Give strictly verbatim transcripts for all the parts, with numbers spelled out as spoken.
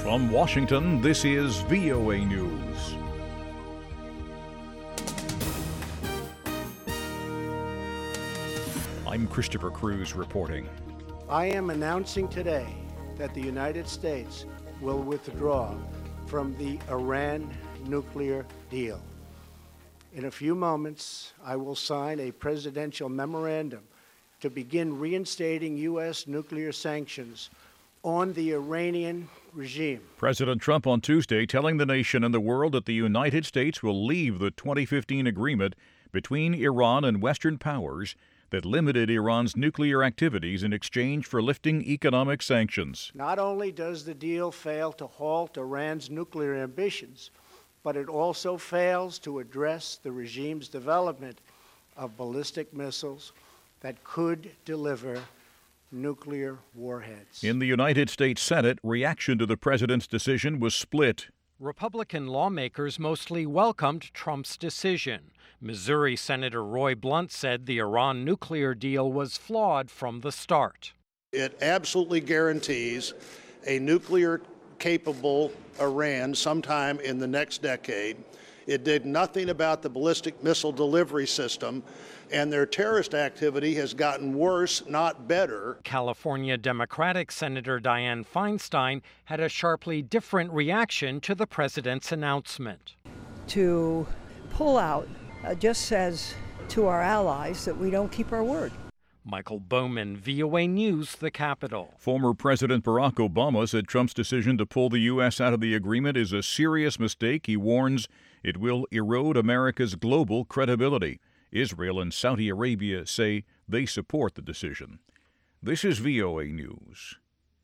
From Washington, this is V O A News. I'm Christopher Cruz reporting. I am announcing today that the United States will withdraw from the Iran nuclear deal. In a few moments, I will sign a presidential memorandum to begin reinstating U S nuclear sanctions on the Iranian regime. President Trump on Tuesday telling the nation and the world that the United States will leave the twenty fifteen agreement between Iran and Western powers that limited Iran's nuclear activities in exchange for lifting economic sanctions. Not only does the deal fail to halt Iran's nuclear ambitions, but it also fails to address the regime's development of ballistic missiles that could deliver nuclear warheads. In the United States Senate, reaction to the president's decision was split. Republican lawmakers mostly welcomed Trump's decision. Missouri Senator Roy Blunt said the Iran nuclear deal was flawed from the start. It absolutely guarantees a nuclear-capable Iran sometime in the next decade. It did nothing about the ballistic missile delivery system, and their terrorist activity has gotten worse, not better. California Democratic Senator Dianne Feinstein had a sharply different reaction to the president's announcement. To pull out uh, just says to our allies that we don't keep our word. Michael Bowman, V O A News, the Capitol. Former President Barack Obama said Trump's decision to pull the U S out of the agreement is a serious mistake. He warns it will erode America's global credibility. Israel and Saudi Arabia say they support the decision. This is V O A News.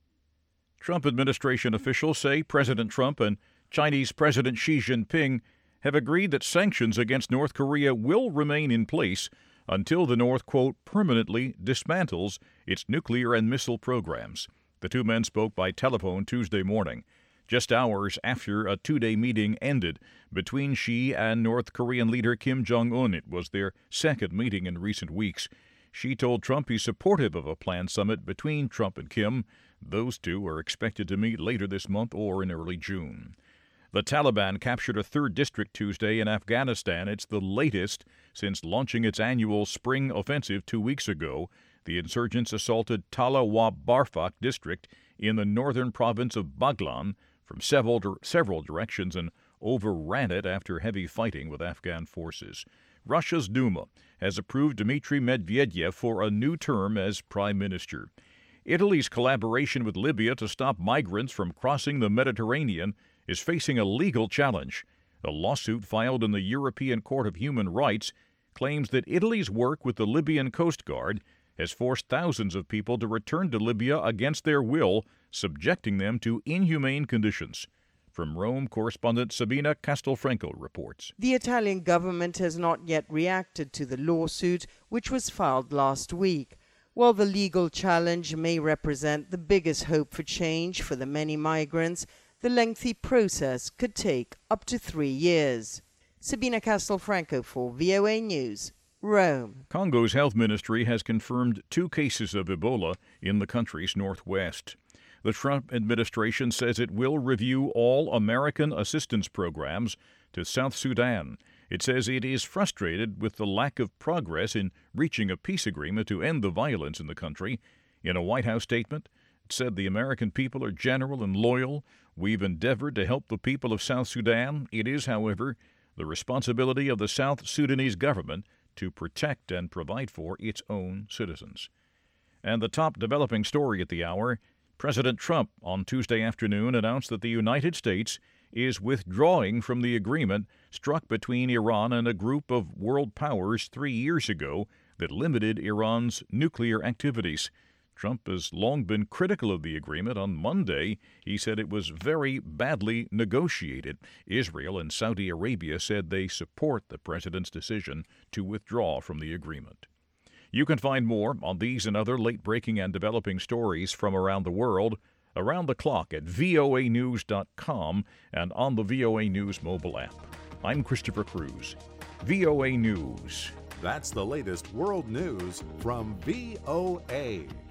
Trump administration officials say President Trump and Chinese President Xi Jinping have agreed that sanctions against North Korea will remain in place until the North, quote, permanently dismantles its nuclear and missile programs. The two men spoke by telephone Tuesday morning, just hours after a two-day meeting ended between Xi and North Korean leader Kim Jong-un. It was their second meeting in recent weeks. Xi told Trump he's supportive of a planned summit between Trump and Kim. Those two are expected to meet later this month or in early June. The Taliban captured a third district Tuesday in Afghanistan. It's the latest since launching its annual spring offensive two weeks ago. The insurgents assaulted Tala wa Barfak district in the northern province of Baghlan from several, several directions and overran it after heavy fighting with Afghan forces. Russia's Duma has approved Dmitry Medvedev for a new term as prime minister. Italy's collaboration with Libya to stop migrants from crossing the Mediterranean is facing a legal challenge. A lawsuit filed in the European Court of Human Rights claims that Italy's work with the Libyan Coast Guard has forced thousands of people to return to Libya against their will, subjecting them to inhumane conditions. From Rome, correspondent Sabina Castelfranco reports. The Italian government has not yet reacted to the lawsuit, which was filed last week. While the legal challenge may represent the biggest hope for change for the many migrants, the lengthy process could take up to three years. Sabina Castelfranco for V O A News, Rome. Congo's health ministry has confirmed two cases of Ebola in the country's northwest. The Trump administration says it will review all American assistance programs to South Sudan. It says it is frustrated with the lack of progress in reaching a peace agreement to end the violence in the country. In a White House statement, it said the American people are generous and loyal. We've endeavored to help the people of South Sudan. It is, however, the responsibility of the South Sudanese government to protect and provide for its own citizens. And the top developing story at the hour, President Trump on Tuesday afternoon announced that the United States is withdrawing from the agreement struck between Iran and a group of world powers three years ago that limited Iran's nuclear activities. Trump has long been critical of the agreement. On Monday, he said it was very badly negotiated. Israel and Saudi Arabia said they support the president's decision to withdraw from the agreement. You can find more on these and other late-breaking and developing stories from around the world around the clock at V O A news dot com and on the V O A News mobile app. I'm Christopher Cruz, V O A News. That's the latest world news from V O A.